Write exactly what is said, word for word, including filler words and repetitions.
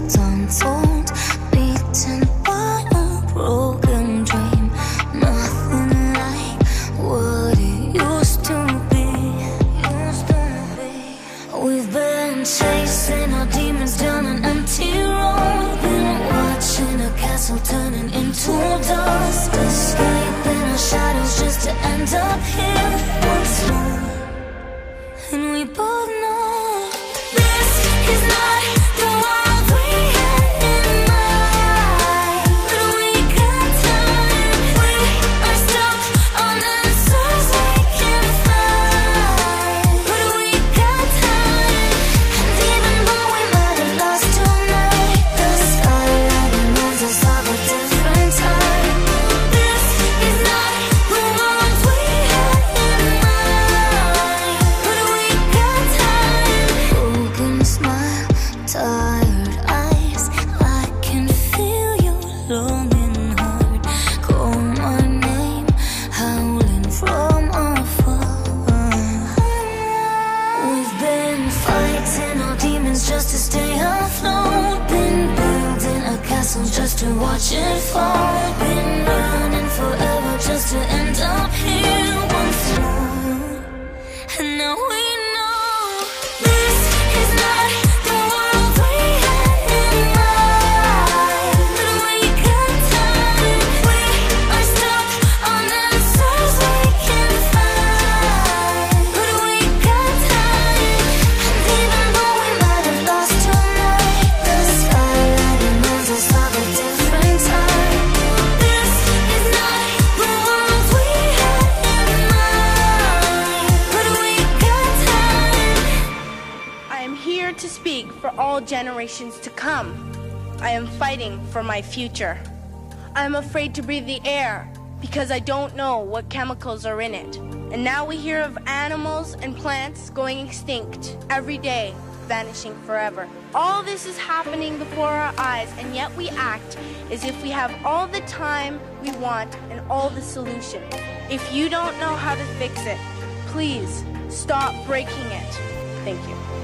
left untold, beaten by a broken dream. Nothing like what it used to be. Used to be. We've been chasing our demons down an empty road, been watching a castle turning into dust, escaping our shadows just to end up here once more. And we both know this is not the world we had in mind. But we got time, we are stuck on answers we can't find. But we got time, and even though we might have lost tonight, the skyline reminds us of a different time. This is not the world we had in mind. But we got time. Broken smile, tired eyes, I can feel your longing heart. Call my name, howling from afar. We've been fighting our demons just to stay afloat, been building a castle just to watch it fall, been running forever just to end up here once more. And now we know this is not the world we had in mind. But we got time, we are stuck on answers we can't find. But we got time, and even though we might have lost tonight, the skyline reminds us of a different time. This is not the world we had in mind. But we got time. I am here to speak for all generations to come. I am fighting for my future. I am afraid to breathe the air because I don't know what chemicals are in it. And now we hear of animals and plants going extinct every day, vanishing forever. All this is happening before our eyes, and yet we act as if we have all the time we want and all the solutions. If you don't know how to fix it, please stop breaking it. Thank you.